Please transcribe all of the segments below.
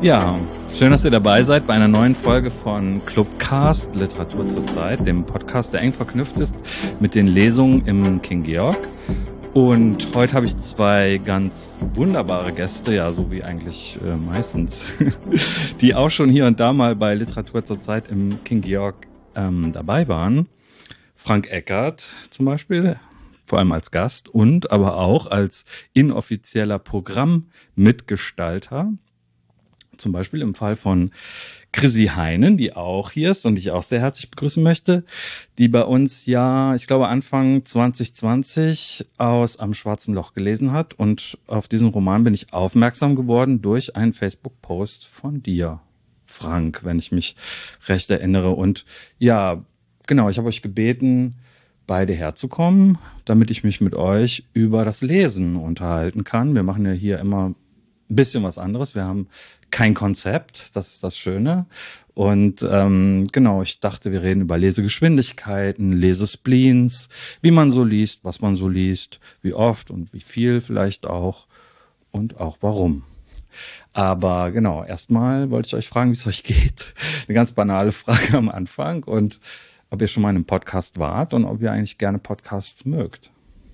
Ja, schön, dass ihr dabei seid bei einer neuen Folge von Clubcast Literatur zur Zeit, dem Podcast, der eng verknüpft ist mit den Lesungen im King Georg. Und heute habe ich zwei ganz wunderbare Gäste, ja, so wie eigentlich meistens, die auch schon hier und da mal bei Literatur zur Zeit im King Georg dabei waren. Frank Eckert zum Beispiel, vor allem als Gast und aber auch als inoffizieller Programmmitgestalter. Zum Beispiel im Fall von Chrissy Heinen, die auch hier ist und die ich auch sehr herzlich begrüßen möchte, die bei uns ja, ich glaube Anfang 2020 aus Am schwarzen Loch gelesen hat. Und auf diesen Roman bin ich aufmerksam geworden durch einen Facebook-Post von dir, Frank, wenn ich mich recht erinnere. Und ja, genau, ich habe euch gebeten, beide herzukommen, damit ich mich mit euch über das Lesen unterhalten kann. Wir machen ja hier immer ein bisschen was anderes. Wir haben kein Konzept, das ist das Schöne. Und genau, ich dachte, wir reden über Lesegeschwindigkeiten, Lesespleens, wie man so liest, was man so liest, wie oft und wie viel vielleicht auch und auch warum. Aber genau, erstmal wollte ich euch fragen, wie es euch geht. Eine ganz banale Frage am Anfang und ob ihr schon mal in einem Podcast wart und ob ihr eigentlich gerne Podcasts mögt.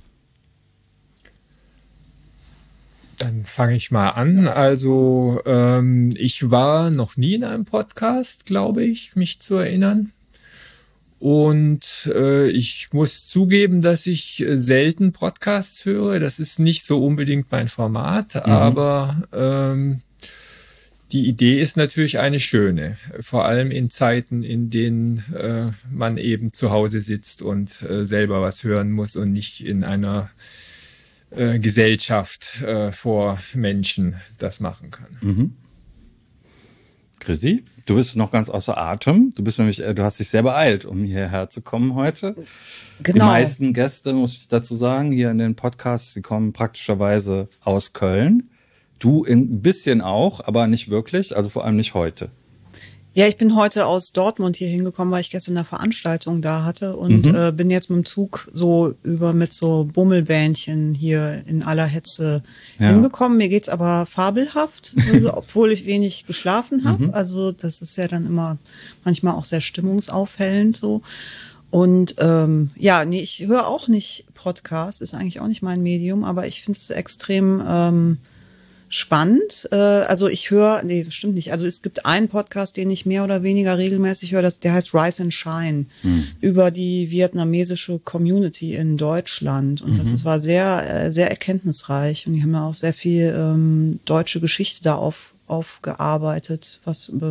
Dann fange ich mal an. Also ich war noch nie in einem Podcast, glaube ich, mich zu erinnern. Und ich muss zugeben, dass ich selten Podcasts höre. Das ist nicht so unbedingt mein Format, aber die Idee ist natürlich eine schöne. Vor allem in Zeiten, in denen man eben zu Hause sitzt und selber was hören muss und nicht in einer Gesellschaft vor Menschen das machen kann. Mhm. Chrissy, du bist noch ganz außer Atem. Du hast dich sehr beeilt, um hierher zu kommen heute. Genau. Die meisten Gäste, muss ich dazu sagen, hier in den Podcasts, die kommen praktischerweise aus Köln. Du ein bisschen auch, aber nicht wirklich, also vor allem nicht heute. Ja, ich bin heute aus Dortmund hier hingekommen, weil ich gestern eine Veranstaltung da hatte und bin jetzt mit dem Zug so mit so Bummelbähnchen hier in aller Hetze hingekommen. Mir geht's aber fabelhaft, also, obwohl ich wenig geschlafen habe. Also das ist ja dann immer manchmal auch sehr stimmungsaufhellend so. Und ich höre auch nicht Podcast, ist eigentlich auch nicht mein Medium, aber ich finde es extrem spannend. Also stimmt nicht. Also es gibt einen Podcast, den ich mehr oder weniger regelmäßig höre, der heißt Rise and Shine, über die vietnamesische Community in Deutschland. Und das war sehr, sehr erkenntnisreich. Und die haben ja auch sehr viel deutsche Geschichte da aufgearbeitet,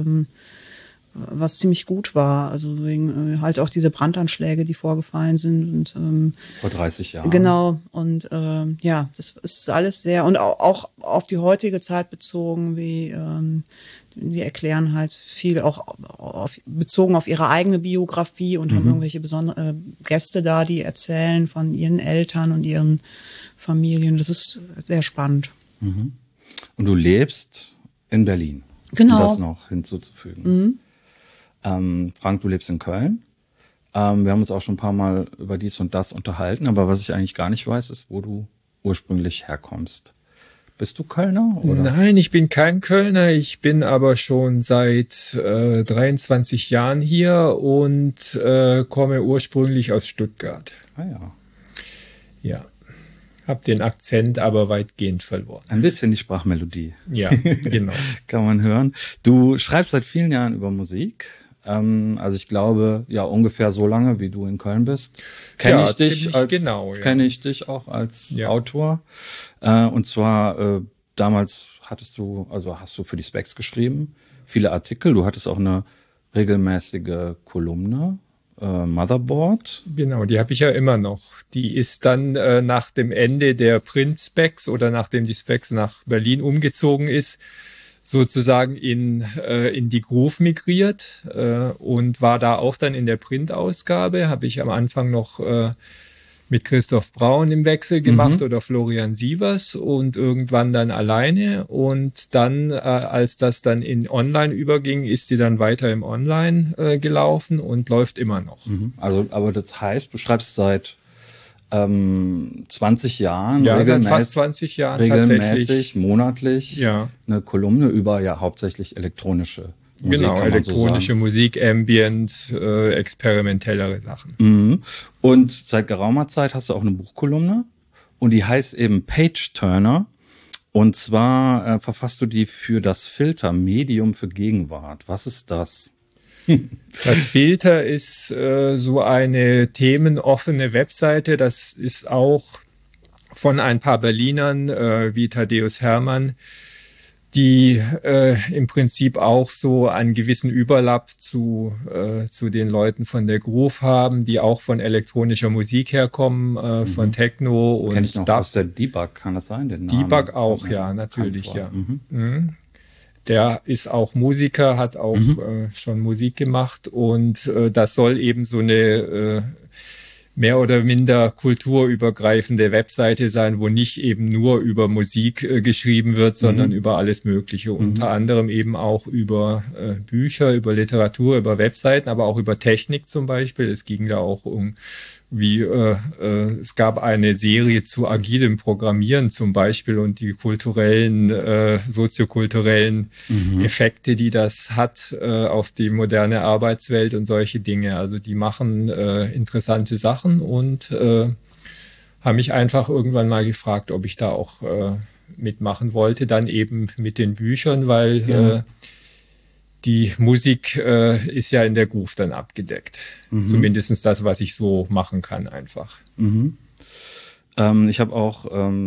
was ziemlich gut war. Also wegen halt auch diese Brandanschläge, die vorgefallen sind. Und vor 30 Jahren. Genau. Und das ist alles sehr, und auch auf die heutige Zeit bezogen, wie die erklären halt viel auch bezogen auf ihre eigene Biografie und haben irgendwelche besondere Gäste da, die erzählen von ihren Eltern und ihren Familien. Das ist sehr spannend. Und du lebst in Berlin. Genau. Um das noch hinzuzufügen. Frank, du lebst in Köln. Wir haben uns auch schon ein paar Mal über dies und das unterhalten, aber was ich eigentlich gar nicht weiß, ist, wo du ursprünglich herkommst. Bist du Kölner? Oder? Nein, ich bin kein Kölner. Ich bin aber schon seit 23 Jahren hier und komme ursprünglich aus Stuttgart. Ah ja. Ja. Hab den Akzent aber weitgehend verloren. Ein bisschen die Sprachmelodie. Ja, genau. Kann man hören. Du schreibst seit vielen Jahren über Musik. Also ich glaube, ja, ungefähr so lange, wie du in Köln bist. Kenne ich dich auch als Autor. Und zwar damals hast du für die Spex geschrieben, viele Artikel. Du hattest auch eine regelmäßige Kolumne. Motherboard. Genau, die habe ich ja immer noch. Die ist dann nach dem Ende der Print-Specs oder nachdem die Specs nach Berlin umgezogen ist, sozusagen in die Groove migriert und war da auch dann in der Printausgabe. Habe ich am Anfang noch mit Christoph Braun im Wechsel gemacht oder Florian Sievers und irgendwann dann alleine. Und dann, als das dann in Online überging, ist sie dann weiter im Online gelaufen und läuft immer noch. Also, aber das heißt, du schreibst seit 20 Jahren. Ja, seit fast 20 Jahren regelmäßig, tatsächlich. Monatlich eine Kolumne über hauptsächlich elektronische Musik. Genau, elektronische Musik, Ambient, experimentellere Sachen. Mhm. Und seit geraumer Zeit hast du auch eine Buchkolumne und die heißt eben Page Turner. Und zwar verfasst du die für das Filter Medium für Gegenwart. Was ist das? Das Filter ist so eine themenoffene Webseite. Das ist auch von ein paar Berlinern wie Thaddeus Hermann, die im Prinzip auch so einen gewissen Überlapp zu den Leuten von der Groove haben, die auch von elektronischer Musik herkommen, von Techno und Kenn ich noch aus der Debug, kann das sein? Den Namen Debug auch, ja, natürlich, ja. Der ist auch Musiker, hat auch schon Musik gemacht und das soll eben so eine mehr oder minder kulturübergreifende Webseite sein, wo nicht eben nur über Musik geschrieben wird, sondern über alles Mögliche. Unter anderem eben auch über Bücher, über Literatur, über Webseiten, aber auch über Technik zum Beispiel. Es ging da auch es gab eine Serie zu agilem Programmieren zum Beispiel und die kulturellen, soziokulturellen Effekte, die das hat auf die moderne Arbeitswelt und solche Dinge. Also die machen interessante Sachen und haben mich einfach irgendwann mal gefragt, ob ich da auch mitmachen wollte, dann eben mit den Büchern, weil die Musik ist ja in der Groove dann abgedeckt. Zumindest das, was ich so machen kann einfach. Ich habe auch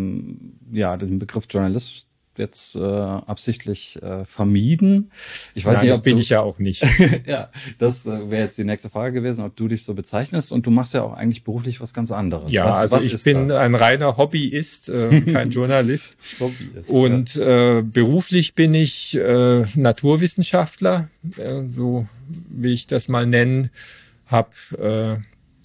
den Begriff Journalist jetzt absichtlich vermieden. Ich weiß nicht, das bin ich ja auch nicht. Ja, das wäre jetzt die nächste Frage gewesen, ob du dich so bezeichnest. Und du machst ja auch eigentlich beruflich was ganz anderes. Ja, ich bin ein reiner Hobbyist, kein Journalist. Hobbyist, und beruflich bin ich Naturwissenschaftler, so wie ich das mal nennen, habe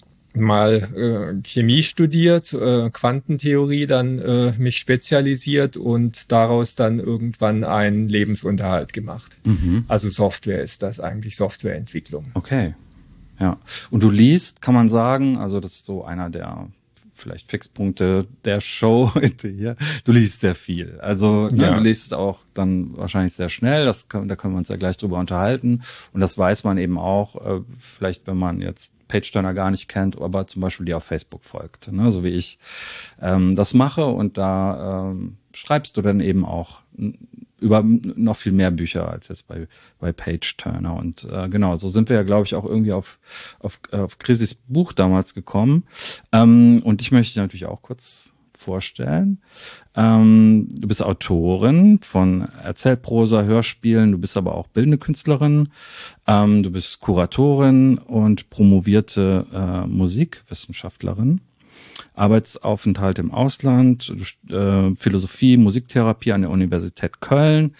mal Chemie studiert, Quantentheorie, dann mich spezialisiert und daraus dann irgendwann einen Lebensunterhalt gemacht. Also Software ist das eigentlich, Softwareentwicklung. Okay, ja. Und du liest, kann man sagen, also das ist so einer der vielleicht Fixpunkte der Show hier. Du liest sehr viel. Also du liest auch dann wahrscheinlich sehr schnell. Da können wir uns ja gleich drüber unterhalten. Und das weiß man eben auch, vielleicht wenn man jetzt Page Turner gar nicht kennt, aber zum Beispiel die auf Facebook folgt, ne? So wie ich das mache. Und da schreibst du dann eben auch über noch viel mehr Bücher als jetzt bei Page Turner. Und genau, so sind wir ja, glaube ich, auch irgendwie auf Chrissys Buch damals gekommen. Und ich möchte dich natürlich auch kurz vorstellen. Du bist Autorin von Erzählprosa, Hörspielen, du bist aber auch bildende Künstlerin, du bist Kuratorin und promovierte Musikwissenschaftlerin. Arbeitsaufenthalt im Ausland, Philosophie, Musiktherapie an der Universität Köln,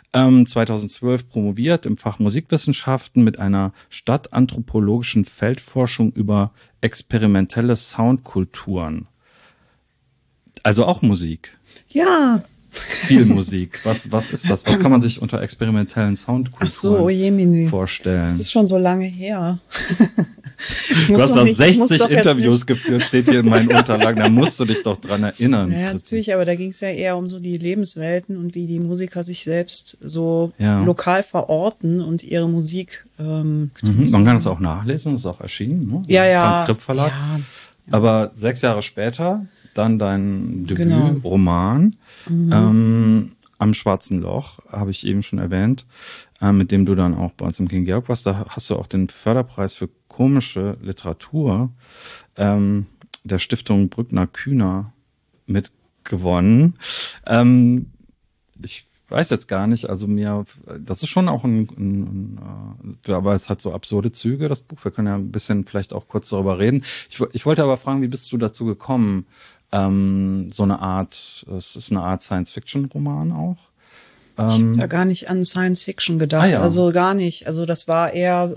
2012 promoviert im Fach Musikwissenschaften mit einer stadtanthropologischen Feldforschung über experimentelle Soundkulturen. Also auch Musik. Ja. Viel Musik. Was ist das? Was kann man sich unter experimentellen Soundkulturen vorstellen? Das ist schon so lange her. Du hast noch 60 Interviews geführt, steht hier in meinen Unterlagen. Da musst du dich doch dran erinnern. Ja, natürlich, aber da ging es ja eher um so die Lebenswelten und wie die Musiker sich selbst so lokal verorten und ihre Musik. Man kann es auch nachlesen, das ist auch erschienen, ne? Ja. Transkriptverlag. Ja. Aber 6 Jahre später dann dein Debütroman Am Schwarzen Loch, habe ich eben schon erwähnt, mit dem du dann auch bei uns im King Georg warst. Da hast du auch den Förderpreis für komische Literatur der Stiftung Brückner-Kühner mitgewonnen. Ich weiß jetzt gar nicht, also das ist schon auch aber es hat so absurde Züge, das Buch. Wir können ja ein bisschen vielleicht auch kurz darüber reden. Ich wollte aber fragen, wie bist du dazu gekommen? Es ist eine Art Science-Fiction-Roman auch. Ich habe da gar nicht an Science-Fiction gedacht, also gar nicht. Also das war eher,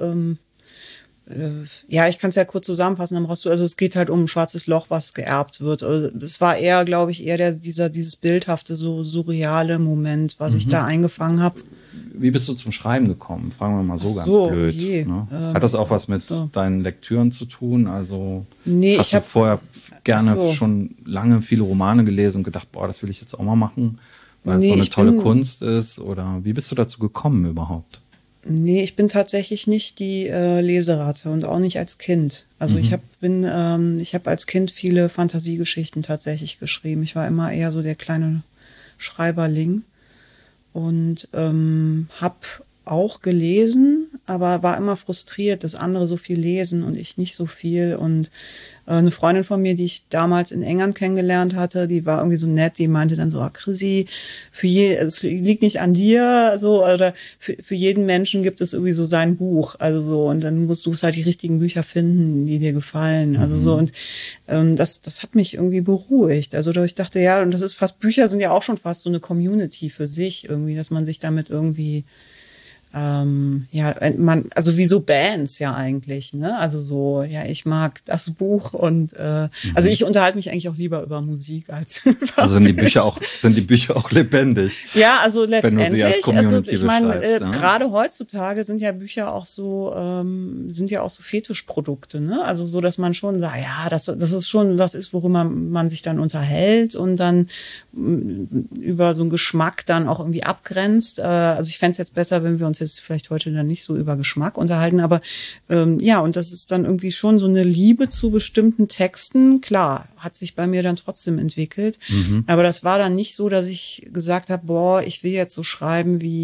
ich kann es ja kurz zusammenfassen, dann brauchst du, also es geht halt um ein schwarzes Loch, was geerbt wird. Also es war eher, glaube ich, eher dieses bildhafte, so surreale Moment, was ich da eingefangen habe. wie bist du zum Schreiben gekommen? Fragen wir mal so ganz blöd. Ne? Hat das auch was mit deinen Lektüren zu tun? Also hast du vorher gerne schon lange viele Romane gelesen und gedacht, boah, das will ich jetzt auch mal machen, weil es so eine tolle Kunst ist? Oder wie bist du dazu gekommen überhaupt? Nee, ich bin tatsächlich nicht die Leseratte und auch nicht als Kind. Also ich habe als Kind viele Fantasiegeschichten tatsächlich geschrieben. Ich war immer eher so der kleine Schreiberling und habe auch gelesen, aber war immer frustriert, dass andere so viel lesen und ich nicht so viel. Und eine Freundin von mir, die ich damals in England kennengelernt hatte, die war irgendwie so nett, die meinte dann so, Chrissy, es liegt nicht an dir, so, oder für jeden Menschen gibt es irgendwie so sein Buch, also so, und dann musst du halt die richtigen Bücher finden, die dir gefallen, also so, und das hat mich irgendwie beruhigt, also ich dachte, ja, und das ist fast, Bücher sind ja auch schon fast so eine Community für sich irgendwie, dass man sich damit irgendwie also wie so Bands ja eigentlich, ne? Also so, ja, ich mag das Buch und also ich unterhalte mich eigentlich auch lieber über Musik als also sind die Bücher auch lebendig? Ja, also letztendlich, wenn du sie als Community also ich meine, ja? Gerade heutzutage sind ja Bücher auch so, Fetischprodukte, ne? Also so, dass man schon sagt, ja, das ist schon was ist, worüber man sich dann unterhält und dann über so einen Geschmack dann auch irgendwie abgrenzt. Also ich fände es jetzt besser, wenn wir uns jetzt vielleicht heute dann nicht so über Geschmack unterhalten, aber ja, und das ist dann irgendwie schon so eine Liebe zu bestimmten Texten. Klar, hat sich bei mir dann trotzdem entwickelt, aber das war dann nicht so, dass ich gesagt habe, boah, ich will jetzt so schreiben wie ...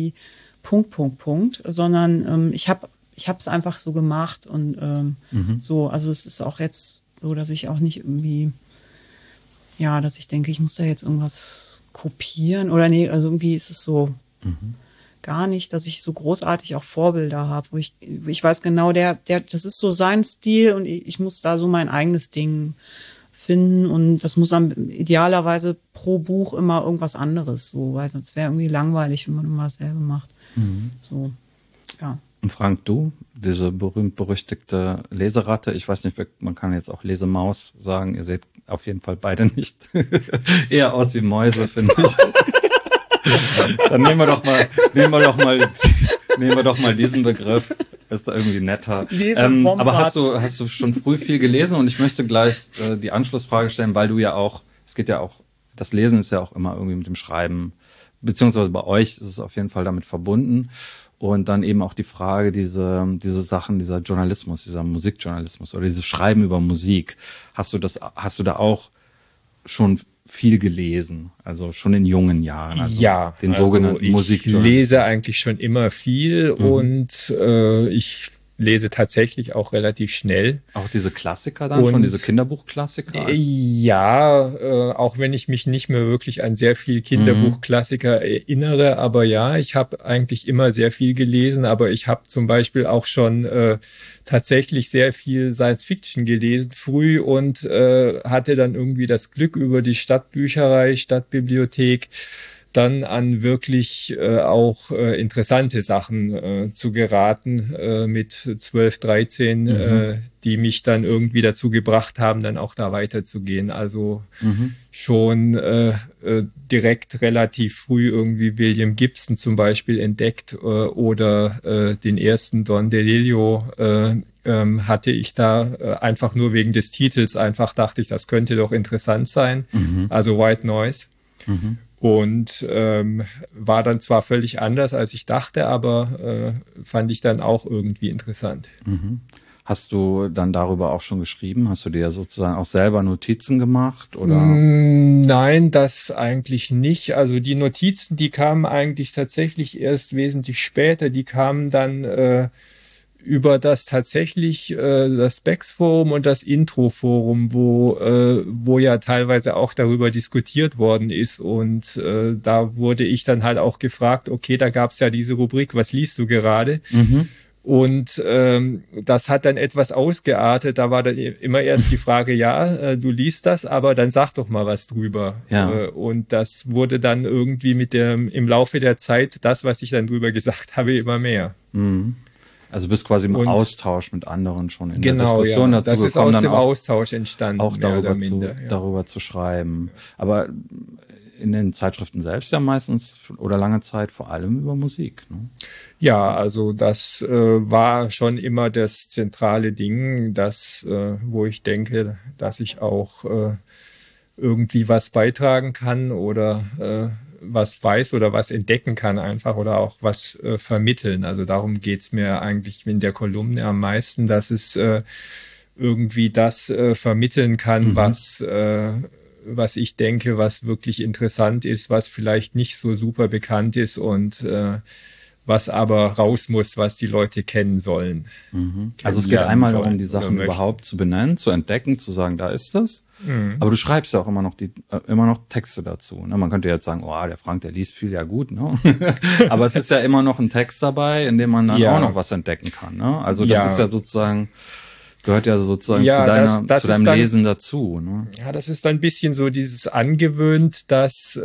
sondern ich habe es einfach so gemacht und so, also es ist auch jetzt so, dass ich auch nicht irgendwie, ja, dass ich denke, ich muss da jetzt irgendwas kopieren oder nee, also irgendwie ist es so gar nicht, dass ich so großartig auch Vorbilder habe, wo ich weiß genau, das ist so sein Stil und ich muss da so mein eigenes Ding finden und das muss dann idealerweise pro Buch immer irgendwas anderes, so, weil sonst wäre irgendwie langweilig, wenn man immer dasselbe macht. So, ja. Und Frank, du, diese berühmt-berüchtigte Leseratte, ich weiß nicht, man kann jetzt auch Lesemaus sagen, ihr seht auf jeden Fall beide nicht. Eher aus wie Mäuse, finde ich. Dann nehmen wir doch mal diesen Begriff. Ist da irgendwie netter. Aber hast du schon früh viel gelesen? Und ich möchte gleich die Anschlussfrage stellen, weil du ja auch, das Lesen ist ja auch immer irgendwie mit dem Schreiben, beziehungsweise bei euch ist es auf jeden Fall damit verbunden. Und dann eben auch die Frage, diese Sachen, dieser Journalismus, dieser Musikjournalismus oder dieses Schreiben über Musik. Hast du da auch schon viel gelesen, also schon in jungen Jahren, also ja, den sogenannten Musikjournalismus? Ich lese eigentlich schon immer viel und ich lese tatsächlich auch relativ schnell. Auch diese Klassiker dann, schon diese Kinderbuchklassiker? Ja, auch wenn ich mich nicht mehr wirklich an sehr viel Kinderbuchklassiker erinnere, aber ja, ich habe eigentlich immer sehr viel gelesen, aber ich habe zum Beispiel auch schon tatsächlich sehr viel Science-Fiction gelesen früh und hatte dann irgendwie das Glück, über die Stadtbücherei, Stadtbibliothek dann an wirklich auch interessante Sachen zu geraten mit 12, 13, die mich dann irgendwie dazu gebracht haben, dann auch da weiterzugehen. Also schon direkt relativ früh irgendwie William Gibson zum Beispiel entdeckt oder den ersten Don DeLillo hatte ich da einfach nur wegen des Titels einfach dachte ich, das könnte doch interessant sein. Also White Noise. Und war dann zwar völlig anders, als ich dachte, aber fand ich dann auch irgendwie interessant. Hast du dann darüber auch schon geschrieben? Hast du dir sozusagen auch selber Notizen gemacht? Oder? Nein, das eigentlich nicht. Also die Notizen, die kamen eigentlich tatsächlich erst wesentlich später. Die kamen dann über das tatsächlich das Specs-Forum und das Intro-Forum, wo ja teilweise auch darüber diskutiert worden ist. Und da wurde ich dann halt auch gefragt, okay, da gab's ja diese Rubrik, was liest du gerade? Und das hat dann etwas ausgeartet. Da war dann immer erst die Frage, ja, du liest das, aber dann sag doch mal was drüber. Ja. Und das wurde dann irgendwie im Laufe der Zeit, das, was ich dann drüber gesagt habe, immer mehr. Also bist quasi im Austausch mit anderen schon in der Diskussion dazu das gekommen, ist aus dann dem auch, Austausch entstanden, auch darüber zu schreiben. Aber in den Zeitschriften selbst ja meistens oder lange Zeit vor allem über Musik. Ne? Ja, also das war schon immer das zentrale Ding, das, wo ich denke, dass ich auch irgendwie was beitragen kann oder was weiß oder was entdecken kann einfach oder auch was vermitteln. Also darum geht's mir eigentlich in der Kolumne am meisten, dass es irgendwie das vermitteln kann, was ich denke, was wirklich interessant ist, was vielleicht nicht so super bekannt ist und was aber raus muss, was die Leute kennen sollen. Also es geht einmal darum, die Sachen überhaupt zu benennen, zu entdecken, zu sagen, da ist das. Aber du schreibst ja auch immer noch Texte dazu. Ne? Man könnte jetzt sagen, oh, der Frank, der liest viel, ja gut. Ne? Aber es ist ja immer noch ein Text dabei, in dem man dann auch noch was entdecken kann. Ne? Also das ist ja sozusagen, gehört ja sozusagen zu deinem Lesen dazu. Ne? Ja, das ist dann ein bisschen so dieses angewöhnt, dass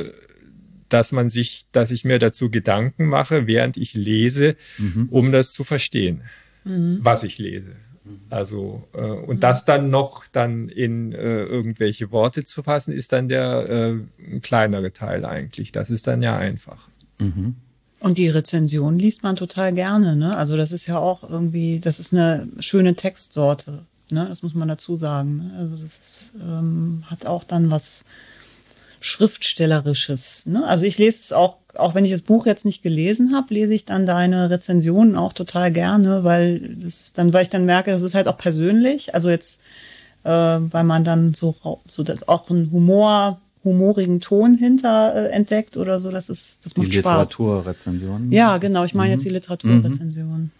ich mir dazu Gedanken mache, während ich lese, um das zu verstehen, was ich lese. Also und das dann in irgendwelche Worte zu fassen, ist dann der kleinere Teil eigentlich. Das ist dann ja einfach. Und die Rezension liest man total gerne, ne? Also das ist ja auch irgendwie, das ist eine schöne Textsorte, ne? Das muss man dazu sagen. Ne? Also das ist, hat auch dann was Schriftstellerisches. Ne? Also ich lese es auch wenn ich das Buch jetzt nicht gelesen habe, lese ich dann deine Rezensionen auch total gerne, weil ich dann merke, das ist halt auch persönlich. Also jetzt, weil man dann so auch einen humorigen Ton hinter entdeckt oder so, das macht Spaß. Die Literaturrezension. Ja, genau, ich meine jetzt die Literaturrezension.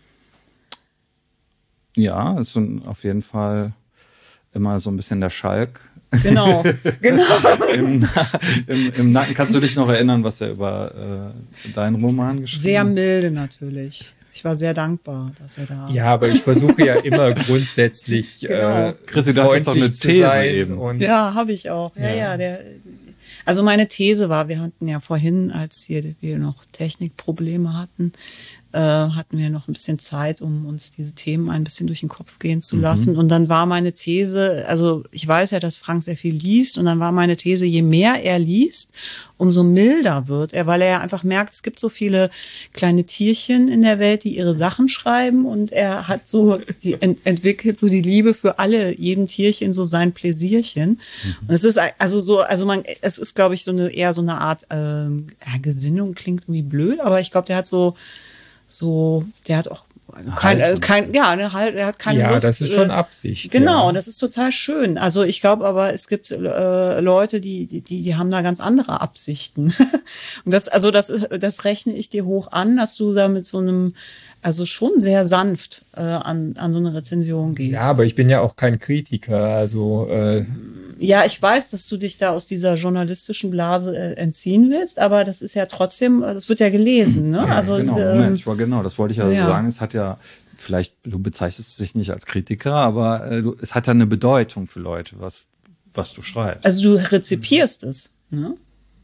Ja, ist auf jeden Fall immer so ein bisschen der Schalk. Genau. Im Nacken. Kannst du dich noch erinnern, was er über deinen Roman geschrieben hat? Sehr milde natürlich. Ich war sehr dankbar, dass er da. Ja, aber ich versuche ja immer grundsätzlich Chrissy, du hattest doch eine These eben. Ja, habe ich auch. Ja. Also meine These war, wir hatten ja vorhin, als wir noch Technikprobleme hatten wir noch ein bisschen Zeit, um uns diese Themen ein bisschen durch den Kopf gehen zu lassen. Und dann war meine These, also ich weiß ja, dass Frank sehr viel liest, und dann war meine These, je mehr er liest, umso milder wird er, weil er ja einfach merkt, es gibt so viele kleine Tierchen in der Welt, die ihre Sachen schreiben, und er hat entwickelt so die Liebe für jedem Tierchen so sein Pläsierchen. Und es ist es ist, glaube ich, eher so eine Art Gesinnung, klingt irgendwie blöd, aber ich glaube, der hat der hat auch er hat keine Lust. Ja, das ist schon Absicht. Genau, ja. Das ist total schön. Also ich glaube aber, es gibt Leute, die haben da ganz andere Absichten. Und das rechne ich dir hoch an, dass du da mit so einem, also schon sehr sanft an so eine Rezension gehst. Ja, aber ich bin ja auch kein Kritiker, also ja, ich weiß, dass du dich da aus dieser journalistischen Blase entziehen willst, aber das ist ja trotzdem, das wird ja gelesen, ne? Ja, also genau, das wollte ich ja sagen. Es hat ja, vielleicht, du bezeichnest dich nicht als Kritiker, aber es hat ja eine Bedeutung für Leute, was du schreibst. Also du rezipierst es, ne?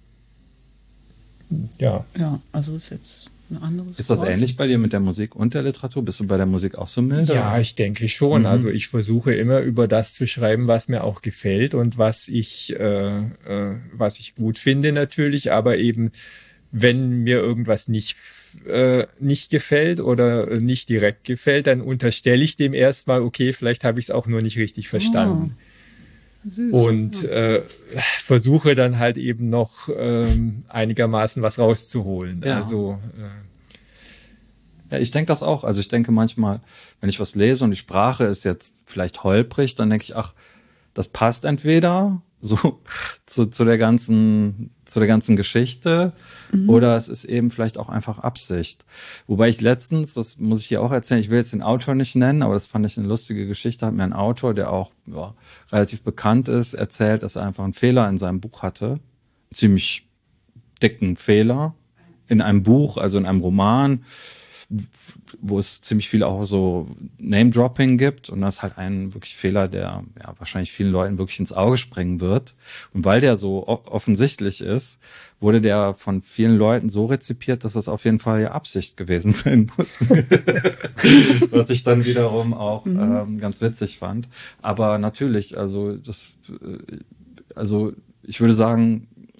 Ja. Ja, also ist jetzt ein anderes Ist das Wort. ähnlich bei dir mit der Musik und der Literatur? Bist du bei der Musik auch so milde? Ja, ich denke schon. Also ich versuche immer über das zu schreiben, was mir auch gefällt und was ich gut finde natürlich, aber eben, wenn mir irgendwas nicht gefällt oder nicht direkt gefällt, dann unterstelle ich dem erstmal, okay, vielleicht habe ich es auch nur nicht richtig verstanden. Süß. Und versuche dann halt eben noch einigermaßen was rauszuholen. Ja. Also Ja, ich denke das auch. Also ich denke manchmal, wenn ich was lese und die Sprache ist jetzt vielleicht holprig, dann denke ich, ach, das passt entweder so zu der ganzen Geschichte, oder es ist eben vielleicht auch einfach Absicht. Wobei ich letztens, das muss ich hier auch erzählen, ich will jetzt den Autor nicht nennen, aber das fand ich eine lustige Geschichte, hat mir ein Autor, der auch relativ bekannt ist, erzählt, dass er einfach einen Fehler in seinem Buch hatte. Einen ziemlich dicken Fehler in einem Buch, also in einem Roman, wo es ziemlich viel auch so Name-Dropping gibt, und das ist halt ein wirklich Fehler, der wahrscheinlich vielen Leuten wirklich ins Auge springen wird. Und weil der so offensichtlich ist, wurde der von vielen Leuten so rezipiert, dass das auf jeden Fall ja Absicht gewesen sein muss. Was ich dann wiederum auch ganz witzig fand. Aber natürlich, also ich würde sagen,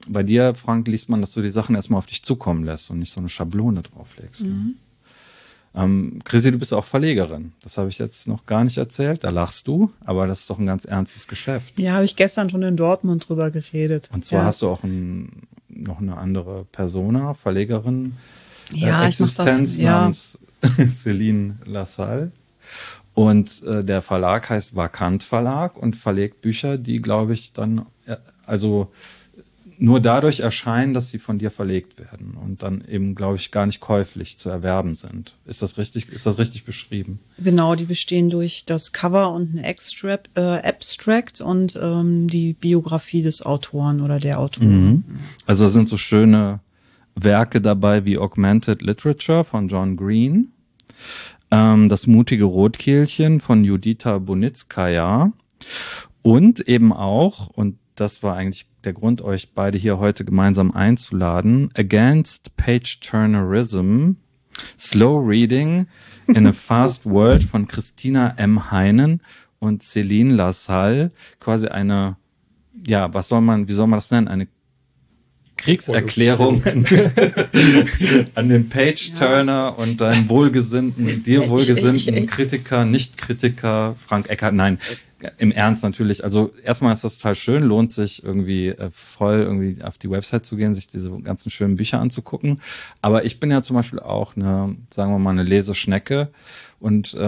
bei dir, Frank, liest man, dass du die Sachen erstmal auf dich zukommen lässt und nicht so eine Schablone drauflegst. Ne? Chrissy, du bist auch Verlegerin. Das habe ich jetzt noch gar nicht erzählt. Da lachst du, aber das ist doch ein ganz ernstes Geschäft. Ja, habe ich gestern schon in Dortmund drüber geredet. Und zwar hast du auch noch eine andere Persona, Verlegerin, ja, Existenz namens Céline Lassalle. Und der Verlag heißt Vakant Verlag und verlegt Bücher, die, glaube ich, dann also nur dadurch erscheinen, dass sie von dir verlegt werden und dann eben, glaube ich, gar nicht käuflich zu erwerben sind. Ist das richtig beschrieben? Genau, die bestehen durch das Cover und ein Abstract und die Biografie des Autoren oder der Autorin. Also da sind so schöne Werke dabei wie Augmented Literature von John Green, das mutige Rotkehlchen von Judita Bunitskaya und eben auch, und das war eigentlich der Grund, euch beide hier heute gemeinsam einzuladen, Against Page-Turnerism, Slow Reading in a Fast World von Christina M. Heinen und Céline Lassalle, quasi eine, ja, wie soll man das nennen, eine Kriegserklärung an den Page-Turner und deinem dir wohlgesinnten Kritiker, Nicht-Kritiker, Frank Eckhardt. Nein, im Ernst natürlich. Also erstmal ist das total schön, lohnt sich irgendwie voll irgendwie auf die Website zu gehen, sich diese ganzen schönen Bücher anzugucken. Aber ich bin ja zum Beispiel auch sagen wir mal, eine Leseschnecke und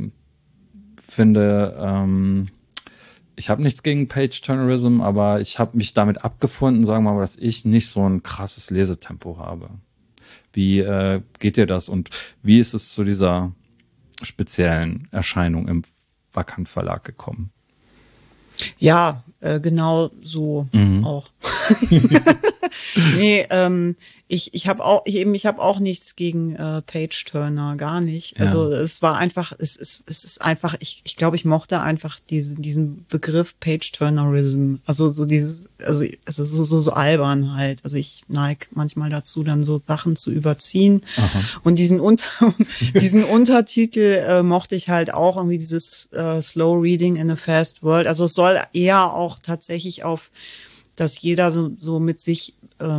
finde, ich habe nichts gegen Page-Turnerism, aber ich habe mich damit abgefunden, sagen wir mal, dass ich nicht so ein krasses Lesetempo habe. Wie geht dir das und wie ist es zu dieser speziellen Erscheinung im Vakant Verlag gekommen? Ja, genau so auch. Nee, ich habe auch nichts gegen Page-Turner, gar nicht. Ja. Also es ist einfach, ich glaube, ich mochte einfach diesen Begriff Page-Turnerism. Also so dieses, also so albern halt. Also ich neige manchmal dazu, dann so Sachen zu überziehen. Aha. Und diesen Untertitel mochte ich halt auch, irgendwie dieses Slow Reading in a Fast World. Also es soll eher auch tatsächlich auf, dass jeder so mit sich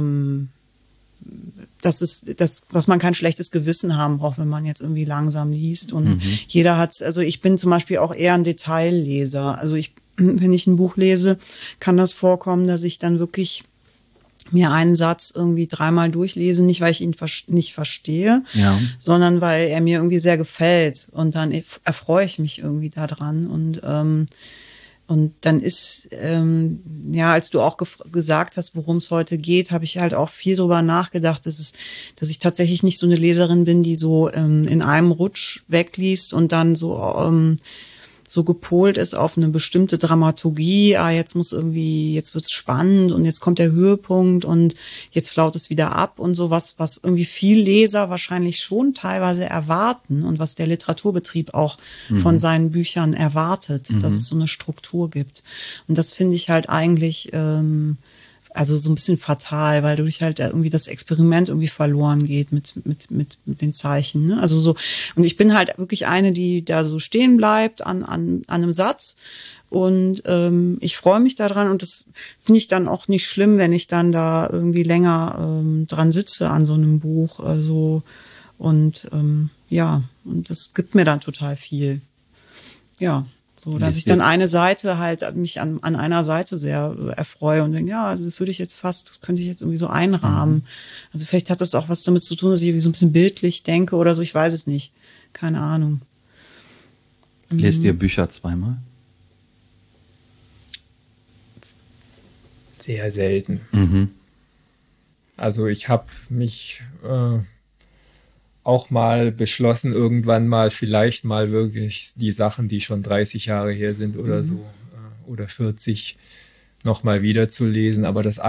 dass man kein schlechtes Gewissen haben braucht, wenn man jetzt irgendwie langsam liest. Und jeder hat, also ich bin zum Beispiel auch eher ein Detailleser. Also wenn ich ein Buch lese, kann das vorkommen, dass ich dann wirklich mir einen Satz irgendwie 3-mal durchlese, nicht weil ich ihn nicht verstehe, sondern weil er mir irgendwie sehr gefällt. Und dann erfreue ich mich irgendwie daran. Und dann ist, als du auch gesagt hast, worum es heute geht, habe ich halt auch viel drüber nachgedacht, dass ich tatsächlich nicht so eine Leserin bin, die so in einem Rutsch wegliest und dann so gepolt ist auf eine bestimmte Dramaturgie. Jetzt wird's spannend und jetzt kommt der Höhepunkt und jetzt flaut es wieder ab und so was irgendwie viel Leser wahrscheinlich schon teilweise erwarten und was der Literaturbetrieb auch von seinen Büchern erwartet, dass es so eine Struktur gibt. Und das finde ich halt eigentlich also so ein bisschen fatal, weil dadurch halt irgendwie das Experiment irgendwie verloren geht mit den Zeichen, ne? Also so, und ich bin halt wirklich eine, die da so stehen bleibt an einem Satz und ich freue mich daran und das finde ich dann auch nicht schlimm, wenn ich dann da irgendwie länger dran sitze an so einem Buch, also und und das gibt mir dann total viel. Ja. So, dass ich dann eine Seite halt mich an einer Seite sehr erfreue und denke, ja, das könnte ich jetzt irgendwie so einrahmen. Also vielleicht hat das auch was damit zu tun, dass ich irgendwie so ein bisschen bildlich denke oder so, ich weiß es nicht. Keine Ahnung. Lest ihr Bücher 2-mal? Sehr selten. Also ich habe mich auch mal beschlossen, irgendwann mal vielleicht mal wirklich die Sachen, die schon 30 Jahre her sind oder so, oder 40, noch mal wieder zu lesen. Aber die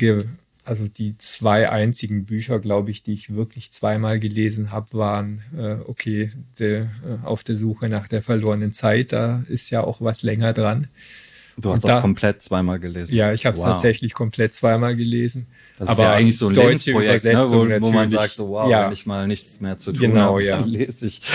2 einzigen Bücher, glaube ich, die ich wirklich 2-mal gelesen habe, waren, Auf der Suche nach der verlorenen Zeit. Da ist ja auch was länger dran. Du hast das komplett 2-mal gelesen? Ja, ich habe es tatsächlich komplett 2-mal gelesen. Das ist ja eigentlich so ein Lebensprojekt, ne, wo man sagt, so wow, wenn ich mal nichts mehr zu tun habe, dann lese ich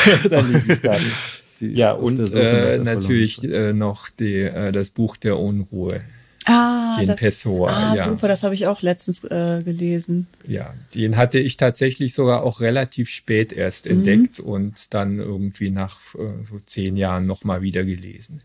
das. Und natürlich noch das Buch der Unruhe. Den Pessoa, ja. Super, das habe ich auch letztens gelesen. Ja, den hatte ich tatsächlich sogar auch relativ spät erst entdeckt und dann irgendwie nach so 10 Jahren nochmal wieder gelesen.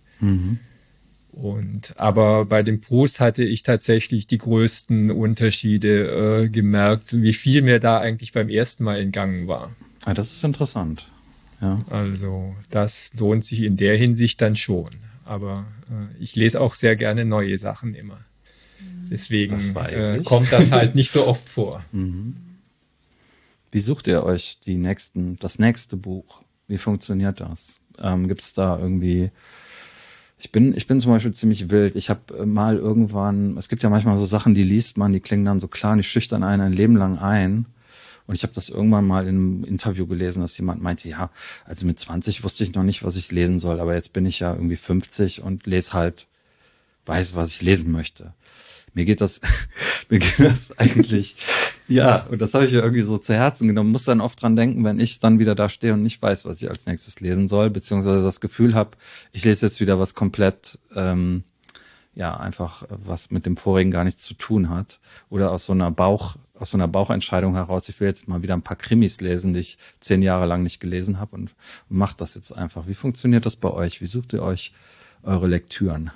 Aber bei dem Proust hatte ich tatsächlich die größten Unterschiede gemerkt, wie viel mir da eigentlich beim ersten Mal entgangen war. Ah, das ist interessant. Ja. Also das lohnt sich in der Hinsicht dann schon. Aber ich lese auch sehr gerne neue Sachen immer. Deswegen kommt das halt nicht so oft vor. Wie sucht ihr euch das nächste Buch? Wie funktioniert das? Gibt es da irgendwie... Ich bin zum Beispiel ziemlich wild. Ich habe mal irgendwann... Es gibt ja manchmal so Sachen, die liest man, die klingen dann so klar und die schüchtern einen ein Leben lang ein. Und ich habe das irgendwann mal in einem Interview gelesen, dass jemand meinte, ja, also mit 20 wusste ich noch nicht, was ich lesen soll, aber jetzt bin ich ja irgendwie 50 und weiß, was ich lesen möchte. Mir geht das eigentlich, ja, und das habe ich ja irgendwie so zu Herzen genommen, muss dann oft dran denken, wenn ich dann wieder da stehe und nicht weiß, was ich als nächstes lesen soll, beziehungsweise das Gefühl habe, ich lese jetzt wieder was komplett, einfach was mit dem vorigen gar nichts zu tun hat, oder aus so einer Bauchentscheidung heraus, ich will jetzt mal wieder ein paar Krimis lesen, die ich 10 Jahre lang nicht gelesen habe und mache das jetzt einfach. Wie funktioniert das bei euch? Wie sucht ihr euch eure Lektüren?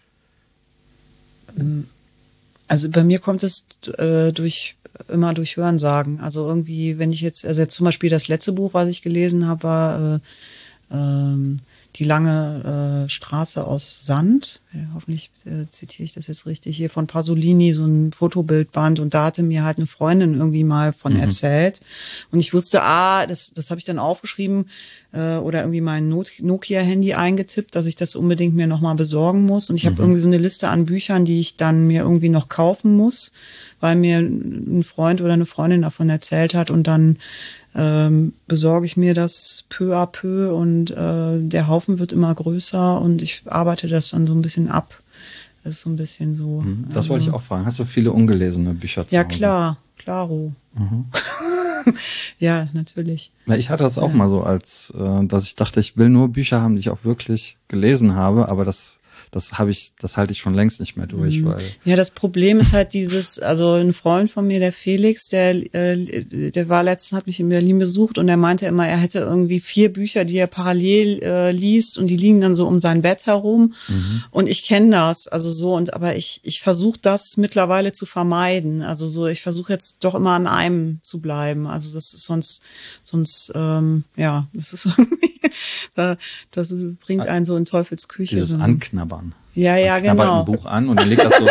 Also bei mir kommt es immer durch Hörensagen. Also irgendwie, wenn ich jetzt zum Beispiel das letzte Buch, was ich gelesen habe, war Die lange Straße aus Sand. Ja, hoffentlich zitiere ich das jetzt richtig. Hier von Pasolini, so ein Fotobildband. Und da hatte mir halt eine Freundin irgendwie mal von erzählt. Und ich wusste, das habe ich dann aufgeschrieben oder irgendwie mein Nokia-Handy eingetippt, dass ich das unbedingt mir nochmal besorgen muss. Und ich habe irgendwie so eine Liste an Büchern, die ich dann mir irgendwie noch kaufen muss, weil mir ein Freund oder eine Freundin davon erzählt hat. Und dann besorge ich mir das peu à peu und der Haufen wird immer größer und ich arbeite das dann so ein bisschen ab. Das ist so ein bisschen so. Das wollte ich auch fragen. Hast du viele ungelesene Bücher zu Ja, Hause? klar, klaro. Ja, natürlich. Ich hatte das auch mal so, dass ich dachte, ich will nur Bücher haben, die ich auch wirklich gelesen habe, aber das halte ich schon längst nicht mehr durch, weil. Ja, das Problem ist halt also ein Freund von mir, der Felix, der war letztens, hat mich in Berlin besucht und der meinte immer, er hätte irgendwie 4 Bücher, die er parallel liest und die liegen dann so um sein Bett herum. Und ich kenne das, also so, aber ich versuche das mittlerweile zu vermeiden. Also so, ich versuche jetzt doch immer an einem zu bleiben. Also das ist sonst, das ist irgendwie, das bringt einen so in Teufelsküche. Dieses Anknabbern. Ja, man knabbert genau. ein Buch an und dann legt das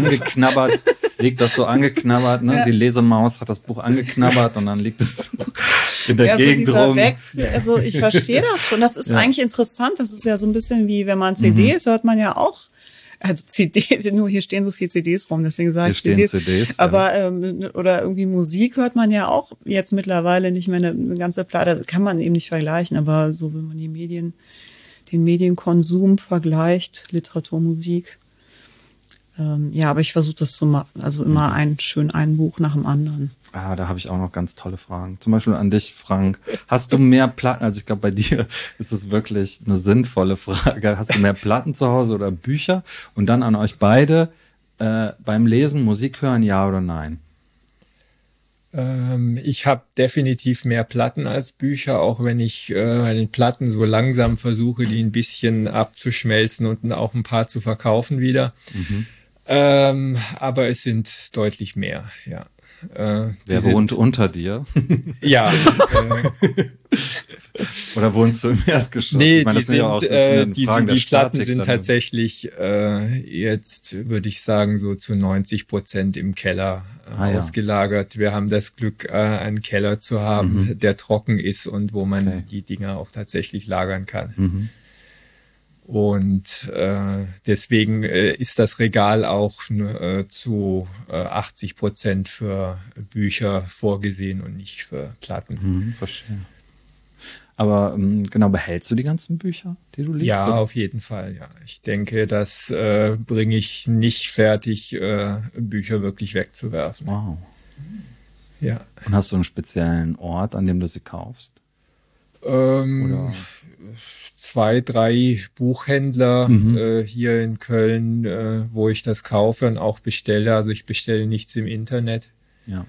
so angeknabbert, ne? Ja. Die Lesemaus hat das Buch angeknabbert und dann liegt es so in der Gegend rum. Also ich verstehe das schon. Das ist eigentlich interessant. Das ist ja so ein bisschen wie, wenn man CDs hört man ja auch. Also CDs, nur hier stehen so viele CDs rum, deswegen sage ich CDs. Aber oder irgendwie Musik hört man ja auch jetzt mittlerweile nicht mehr eine ganze Platte. Das kann man eben nicht vergleichen, aber so wenn man den Medienkonsum vergleicht, Literatur, Musik. Aber ich versuche das zu machen, also immer ein Buch nach dem anderen. Ah, da habe ich auch noch ganz tolle Fragen. Zum Beispiel an dich, Frank. Hast du mehr Platten? Also ich glaube, bei dir ist es wirklich eine sinnvolle Frage. Hast du mehr Platten zu Hause oder Bücher? Und dann an euch beide, beim Lesen, Musik hören, ja oder nein? Ich habe definitiv mehr Platten als Bücher, auch wenn ich bei den Platten so langsam versuche, die ein bisschen abzuschmelzen und auch ein paar zu verkaufen wieder. Aber es sind deutlich mehr, ja. Wer wohnt unter dir? Ja. Oder wohnst du im Erdgeschoss? Nee, ich meine, die Platten sind tatsächlich jetzt, würde ich sagen, so zu 90% im Keller ausgelagert. Wir haben das Glück, einen Keller zu haben, der trocken ist und wo man die Dinger auch tatsächlich lagern kann. Und deswegen ist das Regal auch zu 80% für Bücher vorgesehen und nicht für Platten. Verstehe. Aber genau, behältst du die ganzen Bücher, die du liest? Ja, oder? auf jeden Fall, ja. Ich denke, das bringe ich nicht fertig, Bücher wirklich wegzuwerfen. Wow. Ja. Und hast du einen speziellen Ort, an dem du sie kaufst? Oder? 2, 3 Buchhändler hier in Köln, wo ich das kaufe und auch bestelle. Also ich bestelle nichts im Internet. Ja.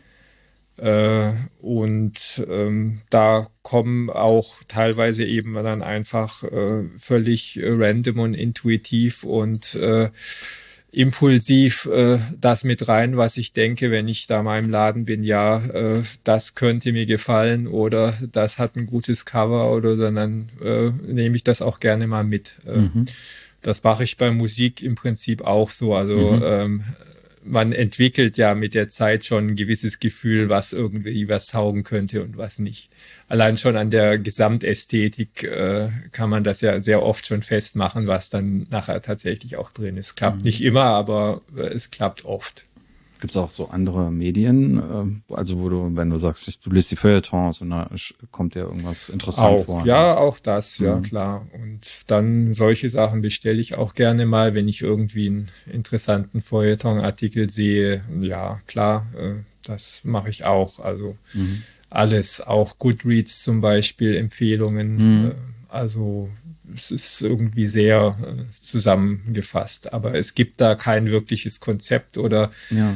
Da kommen auch teilweise eben dann einfach völlig random und intuitiv und impulsiv das mit rein, was ich denke, wenn ich da mal im Laden bin, das könnte mir gefallen oder das hat ein gutes Cover oder dann nehme ich das auch gerne mal mit. Das mache ich bei Musik im Prinzip auch so. Also man entwickelt ja mit der Zeit schon ein gewisses Gefühl, was irgendwie was taugen könnte und was nicht. Allein schon an der Gesamtästhetik kann man das ja sehr oft schon festmachen, was dann nachher tatsächlich auch drin ist. Klappt nicht immer, aber es klappt oft. Gibt es auch so andere Medien, also wo du, wenn du sagst, du liest die Feuilletons und da kommt dir irgendwas interessant vor? Ja, auch das, ja klar. Und dann solche Sachen bestelle ich auch gerne mal, wenn ich irgendwie einen interessanten Feuilleton-Artikel sehe. Ja, klar, das mache ich auch. Also alles, auch Goodreads zum Beispiel, Empfehlungen. Also es ist irgendwie sehr zusammengefasst, aber es gibt da kein wirkliches Konzept oder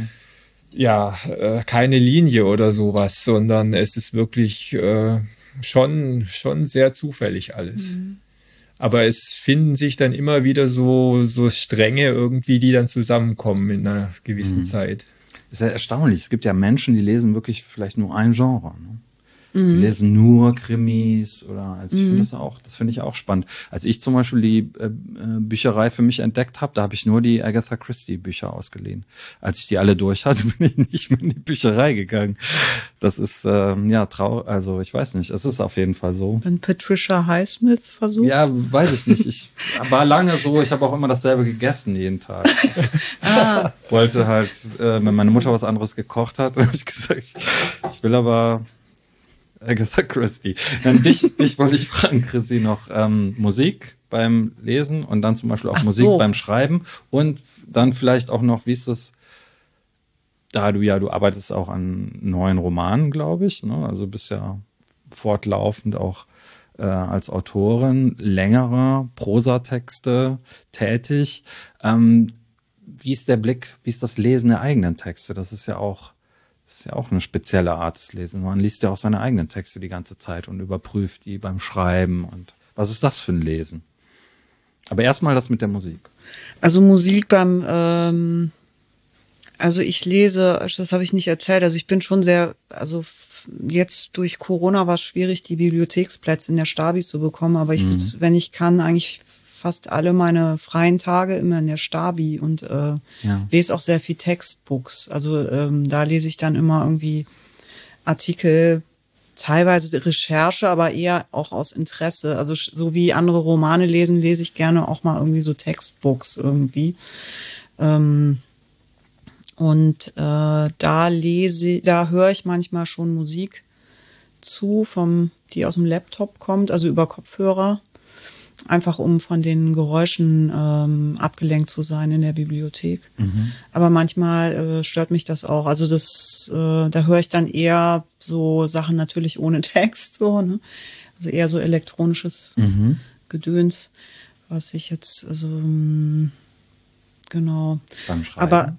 keine Linie oder sowas, sondern es ist wirklich schon sehr zufällig alles. Aber es finden sich dann immer wieder so Stränge irgendwie, die dann zusammenkommen in einer gewissen Zeit. Das ist ja erstaunlich. Es gibt ja Menschen, die lesen wirklich vielleicht nur ein Genre. Ne? Die lesen nur Krimis oder also ich finde das finde ich auch spannend. Als ich zum Beispiel die Bücherei für mich entdeckt habe, da habe ich nur die Agatha Christie Bücher ausgeliehen. Als ich die alle durch hatte, bin ich nicht mehr in die Bücherei gegangen. Das ist also ich weiß nicht, es ist auf jeden Fall so. Wenn Patricia Highsmith versucht? Ja, weiß ich nicht. Ich war lange so, ich habe auch immer dasselbe gegessen jeden Tag. Wollte halt, wenn meine Mutter was anderes gekocht hat, habe ich gesagt, ich will aber Agatha Christie. Dich wollte ich fragen, Chrissy, noch Musik beim Lesen und dann zum Beispiel auch Musik beim Schreiben und dann vielleicht auch noch, wie ist das, da du arbeitest auch an neuen Romanen, glaube ich, ne? Also bist ja fortlaufend auch als Autorin längerer Prosatexte tätig. Wie ist der Blick, wie ist das Lesen der eigenen Texte? Das ist ja auch eine spezielle Art des Lesens. Man liest ja auch seine eigenen Texte die ganze Zeit und überprüft die beim Schreiben. Und was ist das für ein Lesen? Aber erstmal das mit der Musik. Also Musik also ich lese, das habe ich nicht erzählt, also ich bin schon jetzt durch Corona war es schwierig, die Bibliotheksplätze in der Stabi zu bekommen, aber ich sitze, wenn ich kann, eigentlich fast alle meine freien Tage immer in der Stabi und lese auch sehr viel Textbooks. Also da lese ich dann immer irgendwie Artikel, teilweise Recherche, aber eher auch aus Interesse. Also so wie andere Romane lese ich gerne auch mal irgendwie so Textbooks irgendwie. Da höre ich manchmal schon Musik zu, die aus dem Laptop kommt, also über Kopfhörer. Einfach um von den Geräuschen abgelenkt zu sein in der Bibliothek. Aber manchmal stört mich das auch. Also da höre ich dann eher so Sachen natürlich ohne Text, so, ne? Also eher so elektronisches Gedöns, was ich jetzt, also genau. Beim Schreiben? Aber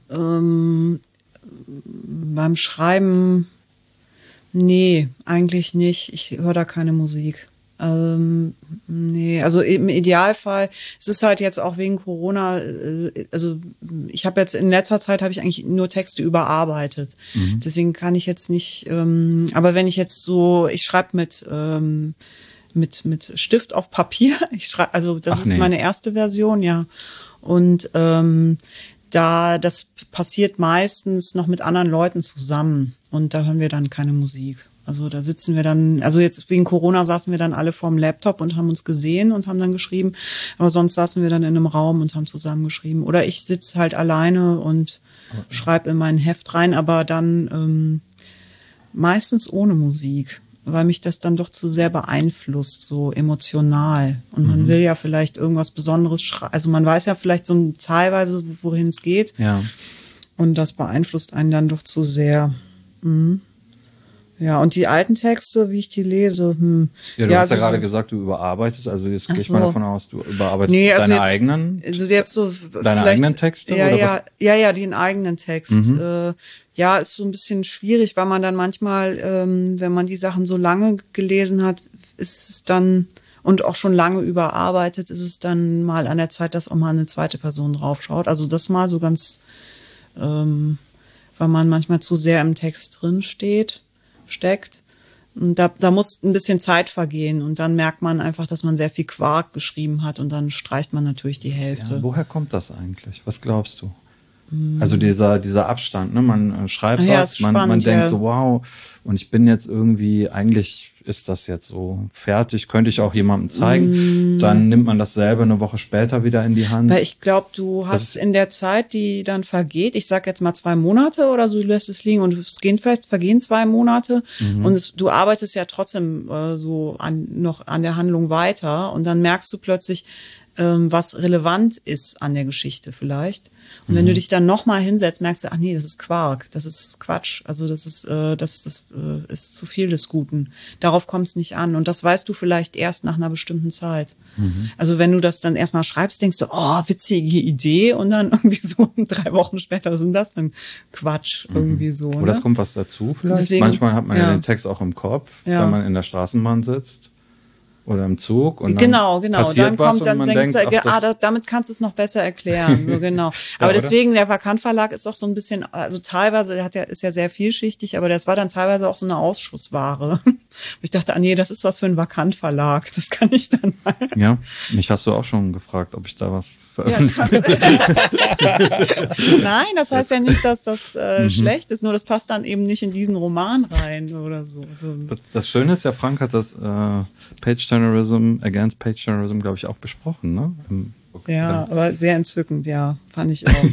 beim Schreiben, nee, eigentlich nicht. Ich höre da keine Musik. Nee, also im Idealfall, es ist halt jetzt auch wegen Corona, also ich habe jetzt in letzter Zeit habe ich eigentlich nur Texte überarbeitet. Deswegen kann ich jetzt nicht, aber wenn ich jetzt ich schreibe mit Stift auf Papier, das ist meine erste Version, ja. Und das passiert meistens noch mit anderen Leuten zusammen und da hören wir dann keine Musik. Also da sitzen wir dann, also jetzt wegen Corona saßen wir dann alle vorm Laptop und haben uns gesehen und haben dann geschrieben, aber sonst saßen wir dann in einem Raum und haben zusammen geschrieben. Oder ich sitze halt alleine und schreibe in mein Heft rein, aber dann meistens ohne Musik, weil mich das dann doch zu sehr beeinflusst, so emotional. Und man will ja vielleicht irgendwas Besonderes schreiben, also man weiß ja vielleicht so teilweise, wohin es geht. Ja. Und das beeinflusst einen dann doch zu sehr. Ja, und die alten Texte, wie ich die lese, Ja, du hast ja gerade gesagt, du überarbeitest, also jetzt gehe ich mal davon aus, du überarbeitest also deine jetzt, eigenen, also jetzt so deine eigenen Texte? Ja, oder ja, was? ja, den eigenen Text. Ja, ist so ein bisschen schwierig, weil man dann manchmal, wenn man die Sachen so lange gelesen hat, ist es dann und auch schon lange überarbeitet, ist es dann mal an der Zeit, dass auch mal eine zweite Person draufschaut. Also das mal so ganz, weil man manchmal zu sehr im Text drin steckt. Und da muss ein bisschen Zeit vergehen und dann merkt man einfach, dass man sehr viel Quark geschrieben hat und dann streicht man natürlich die Hälfte. Ja, woher kommt das eigentlich? Was glaubst du? Also dieser Abstand, ne? Man schreibt was, man denkt so, wow, und ich bin jetzt irgendwie, eigentlich ist das jetzt so fertig, könnte ich auch jemandem zeigen. Dann nimmt man dasselbe eine Woche später wieder in die Hand. Weil ich glaube, du hast in der Zeit, die dann vergeht, ich sag jetzt mal 2 Monate oder so, du lässt es liegen und vergehen 2 Monate und du arbeitest ja trotzdem noch an der Handlung weiter und dann merkst du plötzlich, was relevant ist an der Geschichte vielleicht. Und wenn du dich dann nochmal hinsetzt, merkst du, ach nee, das ist Quark, das ist Quatsch. Also das ist zu viel des Guten. Darauf kommt es nicht an. Und das weißt du vielleicht erst nach einer bestimmten Zeit. Also wenn du das dann erstmal schreibst, denkst du, oh, witzige Idee. Und dann irgendwie so 3 Wochen später, was ist denn das für ein Quatsch irgendwie so. Oder es kommt was dazu vielleicht. Deswegen, manchmal hat man ja den Text auch im Kopf, wenn man in der Straßenbahn sitzt. Oder im Zug und genau. Passiert Dann denkst du, damit kannst du es noch besser erklären. So, genau. Aber deswegen, der Vakant Verlag ist auch so ein bisschen, also teilweise, ist ja sehr vielschichtig, aber das war dann teilweise auch so eine Ausschussware. Ich dachte, nee, das ist was für ein Vakant Verlag. Das kann ich dann mal. Ja, mich hast du auch schon gefragt, ob ich da was veröffentliche. Nein, das heißt ja nicht, dass das schlecht ist, nur das passt dann eben nicht in diesen Roman rein oder so. Das Schöne ist ja, Frank hat das Against Page Journalism, glaube ich, auch besprochen, ne? Ja, aber sehr entzückend, ja, fand ich auch.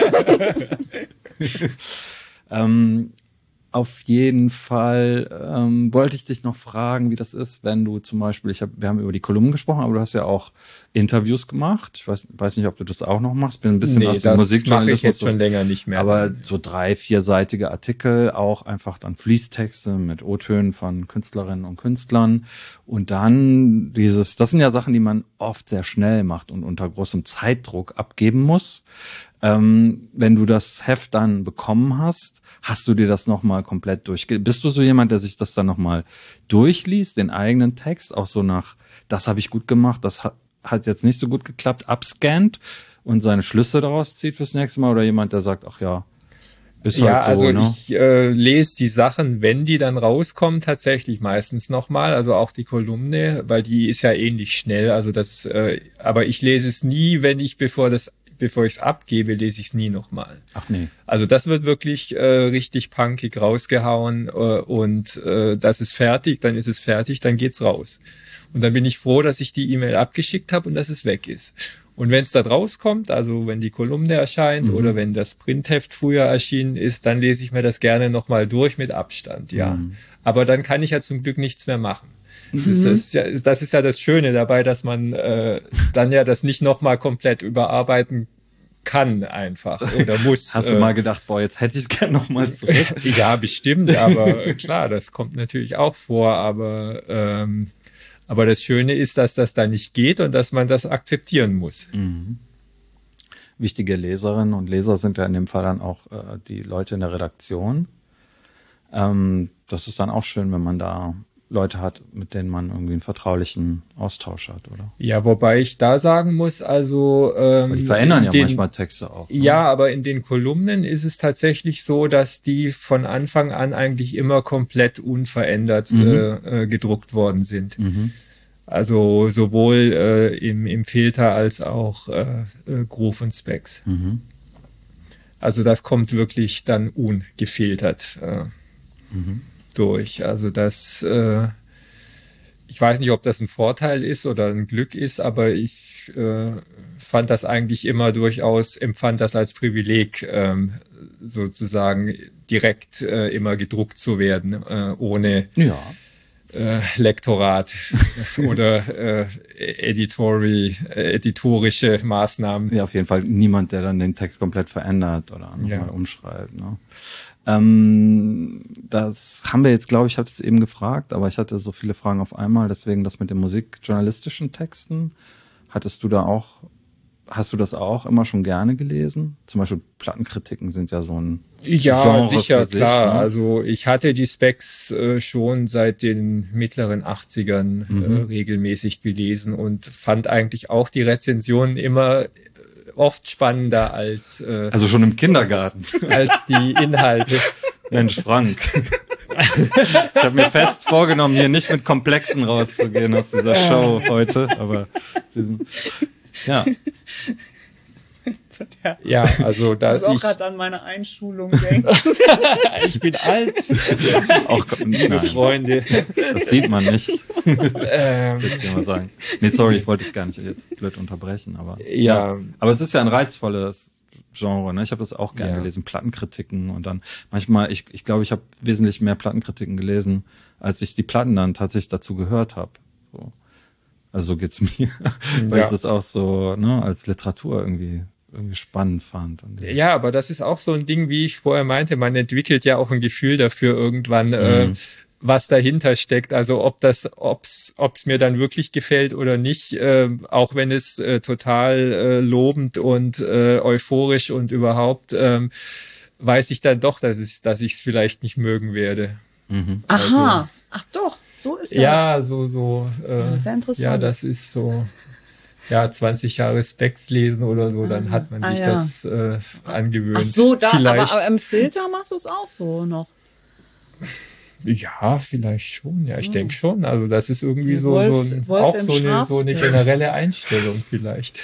Auf jeden Fall wollte ich dich noch fragen, wie das ist, wenn du zum Beispiel, wir haben über die Kolumnen gesprochen, aber du hast ja auch Interviews gemacht. Ich weiß nicht, ob du das auch noch machst. Bin ein bisschen aus dem Musikjournalismus. Das mache ich jetzt schon länger nicht mehr. Aber so 3-4-seitige Artikel, auch einfach dann Fließtexte mit O-Tönen von Künstlerinnen und Künstlern. Und dann das sind ja Sachen, die man oft sehr schnell macht und unter großem Zeitdruck abgeben muss. Wenn du das Heft dann bekommen hast, hast du dir das nochmal komplett bist du so jemand, der sich das dann nochmal durchliest, den eigenen Text, auch so nach, das habe ich gut gemacht, das hat jetzt nicht so gut geklappt, abscannt und seine Schlüsse daraus zieht fürs nächste Mal, oder jemand, der sagt, ach ja, ist halt so, also ne? ich lese die Sachen, wenn die dann rauskommen, tatsächlich meistens nochmal, also auch die Kolumne, weil die ist ja ähnlich schnell, also aber ich lese es nie, bevor ich es abgebe, lese ich es nie nochmal. Ach nee. Also das wird wirklich richtig punkig rausgehauen und das ist fertig, dann ist es fertig, dann geht's raus. Und dann bin ich froh, dass ich die E-Mail abgeschickt habe und dass es weg ist. Und wenn es da rauskommt, also wenn die Kolumne erscheint oder wenn das Printheft früher erschienen ist, dann lese ich mir das gerne nochmal durch mit Abstand, ja. Aber dann kann ich ja zum Glück nichts mehr machen. Das ist ja das Schöne dabei, dass man dann ja das nicht nochmal komplett überarbeiten kann einfach oder muss. Hast du mal gedacht, boah, jetzt hätte ich es gerne nochmal zurück? Ja, bestimmt, aber klar, das kommt natürlich auch vor, aber das Schöne ist, dass das da nicht geht und dass man das akzeptieren muss. Wichtige Leserinnen und Leser sind ja in dem Fall dann auch die Leute in der Redaktion. Das ist dann auch schön, wenn man da Leute hat, mit denen man irgendwie einen vertraulichen Austausch hat, oder? Ja, wobei ich da sagen muss, also weil die verändern ja manchmal Texte auch. Ne? Ja, aber in den Kolumnen ist es tatsächlich so, dass die von Anfang an eigentlich immer komplett unverändert gedruckt worden sind. Also sowohl im Filter als auch Groove und Specs. Also das kommt wirklich dann ungefiltert durch. Also das, ich weiß nicht, ob das ein Vorteil ist oder ein Glück ist, aber ich empfand das als Privileg, sozusagen direkt immer gedruckt zu werden, ohne Lektorat oder editorische Maßnahmen. Ja, auf jeden Fall niemand, der dann den Text komplett verändert oder nochmal umschreibt. Ne? Das haben wir jetzt, glaube ich, habe es eben gefragt, aber ich hatte so viele Fragen auf einmal, deswegen das mit den musikjournalistischen Texten. Hast du das auch immer schon gerne gelesen? Zum Beispiel Plattenkritiken sind ja so ein Genre sicher, für sich, klar. Ne? Also ich hatte die Specs schon seit den mittleren 80ern regelmäßig gelesen und fand eigentlich auch die Rezensionen immer oft spannender als also schon im Kindergarten als die Inhalte. Mensch, Frank. Ich habe mir fest vorgenommen, hier nicht mit Komplexen rauszugehen aus dieser Show heute, aber ja. Ja, also da ich muss auch gerade an meine Einschulung denken. Ich bin alt. Auch liebe Freunde. Das sieht man nicht. Das will ich mal sagen. Nee, sorry, ich wollte dich gar nicht jetzt blöd unterbrechen, aber ja. Aber es ist ja ein reizvolles Genre, ne? Ich habe das auch gerne gelesen, Plattenkritiken und dann manchmal, ich glaube, ich habe wesentlich mehr Plattenkritiken gelesen, als ich die Platten dann tatsächlich dazu gehört habe. So. Also so geht's mir, weil ich das auch so, ne, als Literatur irgendwie spannend fand. Ja, aber das ist auch so ein Ding, wie ich vorher meinte, man entwickelt ja auch ein Gefühl dafür irgendwann, was dahinter steckt. Also ob's mir dann wirklich gefällt oder nicht, auch wenn es total lobend und euphorisch und überhaupt, weiß ich dann doch, dass ich es vielleicht nicht mögen werde. Also, aha, ach doch. So ist das. Ja, so. Sehr interessant. Ja, das ist so. Ja, 20 Jahre Specs lesen oder so, dann hat man sich das angewöhnt. Ach so, aber im Filter machst du es auch so noch? Ja, vielleicht schon. Ja, ich denke schon. Also das ist irgendwie so eine generelle Einstellung vielleicht.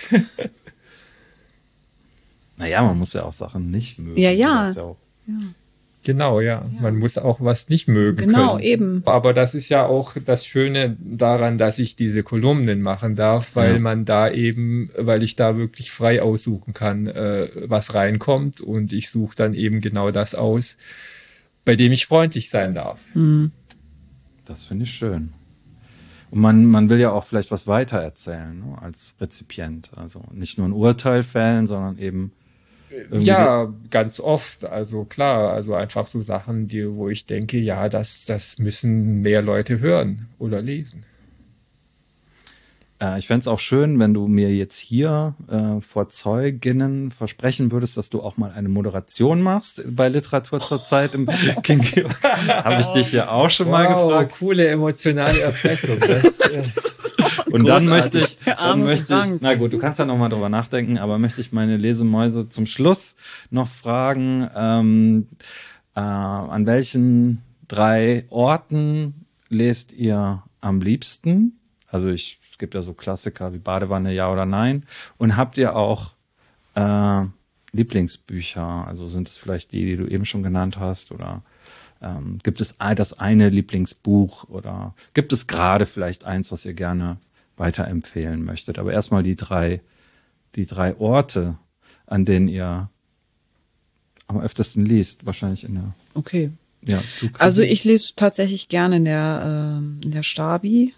Naja, man muss ja auch Sachen nicht mögen. Ja. Genau, ja. Man muss auch was nicht mögen können. Genau, eben. Aber das ist ja auch das Schöne daran, dass ich diese Kolumnen machen darf, weil weil ich da wirklich frei aussuchen kann, was reinkommt, und ich suche dann eben genau das aus, bei dem ich freundlich sein darf. Das finde ich schön. Und man will ja auch vielleicht was weitererzählen, ne, als Rezipient. Also nicht nur ein Urteil fällen, sondern eben ja, ganz oft. Also klar, also einfach so Sachen, wo ich denke, ja, das müssen mehr Leute hören oder lesen. Ich fände es auch schön, wenn du mir jetzt hier vor Zeuginnen versprechen würdest, dass du auch mal eine Moderation machst bei Literatur zur Zeit im King Georg. Habe ich dich hier auch schon mal gefragt. Coole emotionale Erpressung. Und dann möchte ich, na gut, du kannst ja noch mal drüber nachdenken, aber möchte ich meine Lesemäuse zum Schluss noch fragen, an welchen 3 Orten lest ihr am liebsten? Also es gibt ja so Klassiker wie Badewanne, ja oder nein. Und habt ihr auch Lieblingsbücher? Also sind es vielleicht die du eben schon genannt hast, oder gibt es das eine Lieblingsbuch, oder gibt es gerade vielleicht eins, was ihr gerne weiterempfehlen möchtet? Aber erstmal die drei Orte, an denen ihr am öftesten liest, wahrscheinlich in der. Okay. Ja. Also ich lese tatsächlich gerne in der Stabi.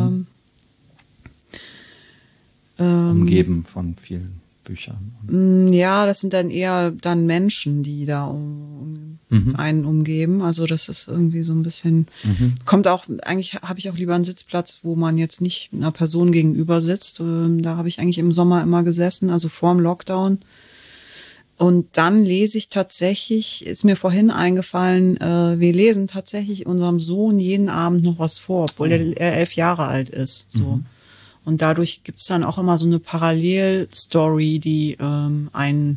Umgeben von vielen Büchern. Ja, das sind dann eher Menschen, die da einen umgeben. Also das ist irgendwie so ein bisschen, kommt auch, eigentlich habe ich auch lieber einen Sitzplatz, wo man jetzt nicht einer Person gegenüber sitzt. Da habe ich eigentlich im Sommer immer gesessen, also vorm Lockdown. Und dann lese ich tatsächlich, ist mir vorhin eingefallen, wir lesen tatsächlich unserem Sohn jeden Abend noch was vor, obwohl er 11 Jahre alt ist. So. Und dadurch gibt's dann auch immer so eine Parallelstory, die einen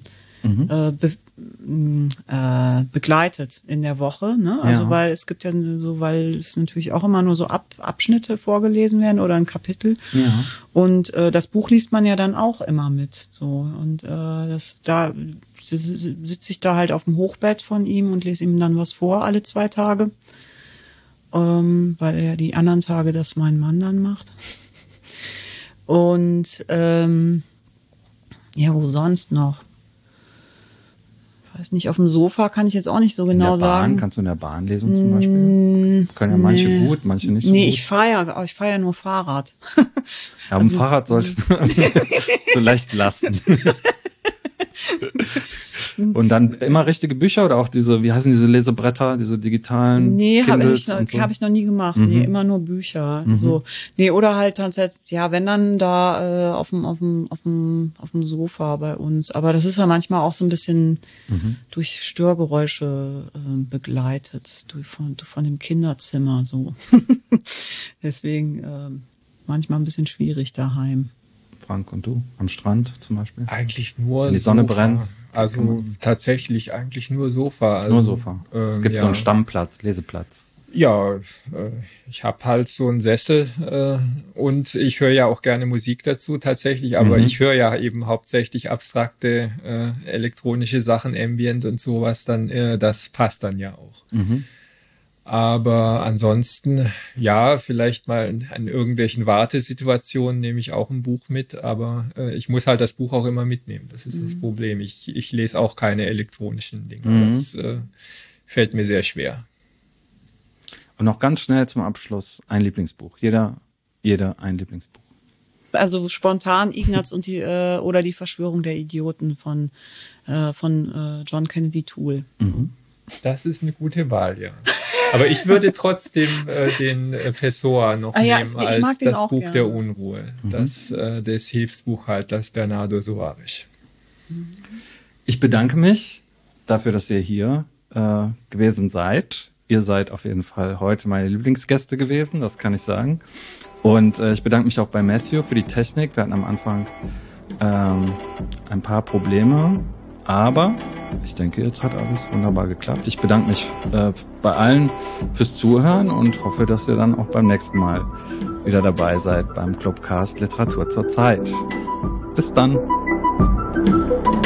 begleitet in der Woche. Ne? Also weil es gibt ja so, weil es natürlich auch immer nur so Abschnitte vorgelesen werden oder ein Kapitel. Ja. Und das Buch liest man ja dann auch immer mit. So. Und da sitze ich da halt auf dem Hochbett von ihm und lese ihm dann was vor, alle 2 Tage. Weil er die anderen Tage das mein Mann dann macht. Und ja, wo sonst noch? weiß nicht, auf dem Sofa kann ich jetzt auch nicht so genau in der Bahn, sagen. Kannst du in der Bahn lesen zum Beispiel? Können ja manche gut, manche nicht so gut. Nee, ich fahre ja nur Fahrrad. Ja, auf dem Fahrrad sollte so leicht lassen. Und dann immer richtige Bücher oder auch diese, wie heißen diese Lesebretter, diese digitalen? Nee, habe so? ich noch nie gemacht. Nee, immer nur Bücher. So. Nee, oder halt tatsächlich, ja, wenn dann da auf dem Sofa bei uns. Aber das ist ja manchmal auch so ein bisschen durch Störgeräusche begleitet, von dem Kinderzimmer so. Deswegen manchmal ein bisschen schwierig daheim. Frank, und du? Am Strand zum Beispiel? Eigentlich nur Wenn die Sonne Sofa. brennt. Also tatsächlich eigentlich nur Sofa. Also, Nur Sofa. Es gibt so einen Stammplatz, Leseplatz. Ja, ich habe halt so einen Sessel und ich höre ja auch gerne Musik dazu tatsächlich, aber ich höre ja eben hauptsächlich abstrakte elektronische Sachen, Ambient und sowas, dann das passt dann ja auch. Aber ansonsten, ja, vielleicht mal an irgendwelchen Wartesituationen nehme ich auch ein Buch mit, aber ich muss halt das Buch auch immer mitnehmen. Das ist das Problem. Ich lese auch keine elektronischen Dinge. Das fällt mir sehr schwer. Und noch ganz schnell zum Abschluss ein Lieblingsbuch. Jeder ein Lieblingsbuch. Also spontan Ignaz und die Verschwörung der Idioten von John Kennedy Toole. Das ist eine gute Wahl, ja. Aber ich würde trotzdem den Pessoa noch nehmen als das Buch gerne. Der Unruhe, das des Hilfsbuchhalters Bernardo Soares. Ich bedanke mich dafür, dass ihr hier gewesen seid. Ihr seid auf jeden Fall heute meine Lieblingsgäste gewesen, das kann ich sagen. Und ich bedanke mich auch bei Matthew für die Technik. Wir hatten am Anfang ein paar Probleme. Aber ich denke, jetzt hat alles wunderbar geklappt. Ich bedanke mich bei allen fürs Zuhören und hoffe, dass ihr dann auch beim nächsten Mal wieder dabei seid beim Clubcast Literatur zur Zeit. Bis dann.